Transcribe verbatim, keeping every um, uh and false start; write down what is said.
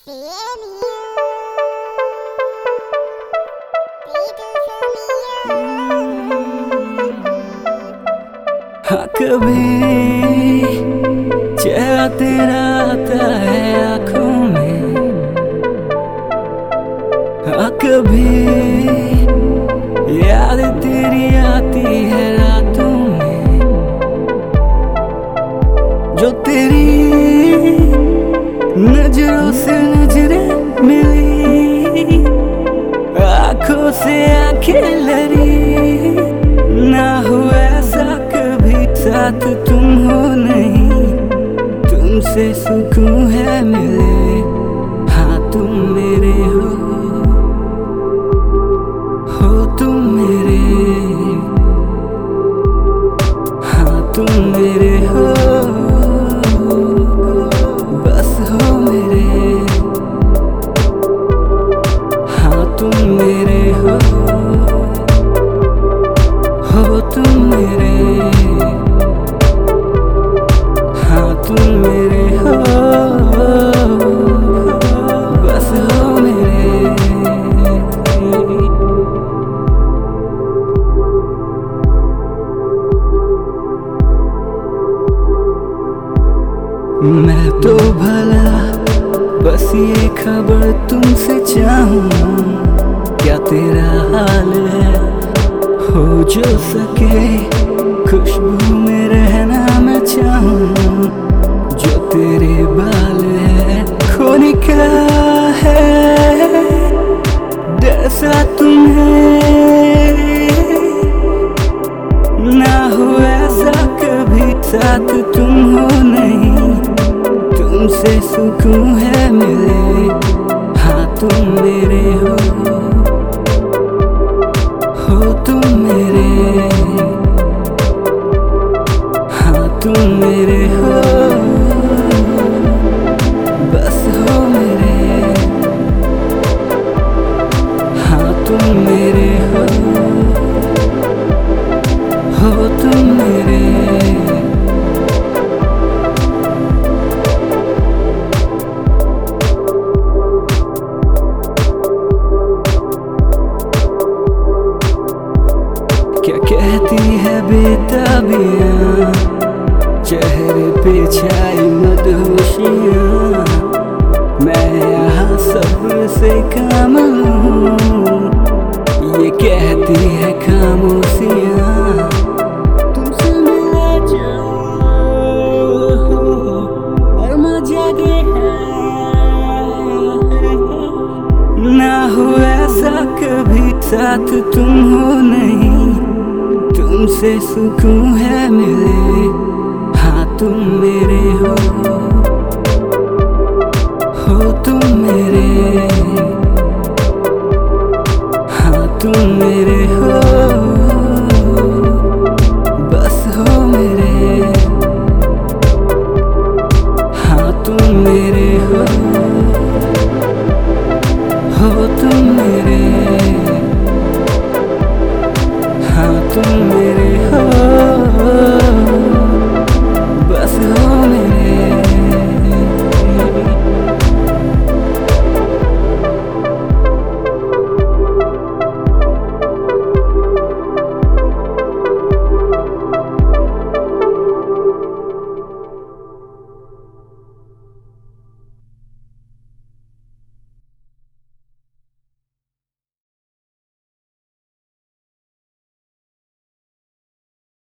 हाँ कभी चेहरा तेरा आता है आँखों में, हाँ कभी याद तेरी आती है रातों में। जो तेरी नजरों से नजरें मिली, आँखों से आँखें लड़ी, ना हुआ ऐसा कभी साथ तुम हो नहीं, तुमसे सुकून है मिले। हाँ तुम मेरे हो, हो तुम मेरे, हाँ तुम मेरे हो, बस हो मेरे, हाँ तुम मेरे हो, हो तुम मेरे, हाँ तुम मेरे हो, बस हो मेरे। मैं तो भला बस ये खबर तुमसे चाहूं, क्या तेरा हाल है, हो जो सके खुशबू में रहना मैं चाहूं। जो तेरे बाल है खोने का है डर सा तुम्हें, ना हो ऐसा कभी साथ तुम हो नहीं, तुमसे सुकून है मिले। हाँ तुम मेरे हो, हो तुम मेरे, हाँ तुम मेरे हो, बस हो मेरे, हाँ तुम मेरे हो, हो तुम मेरे। क्या कहती है बेताबियाँ, चेहरे पे छाई मदहोशियाँ, मैं यहाँ सब्र से काम लूँ। ये कहती है खामोशियाँ, तुमसे मिला जाऊँ और मजा के ना हो ऐसा कभी साथ तुम हो नहीं, तुमसे सुकून है मिले। हाँ तुम मेरे हो, हो तुम मेरे, हाँ तुम मेरे हो।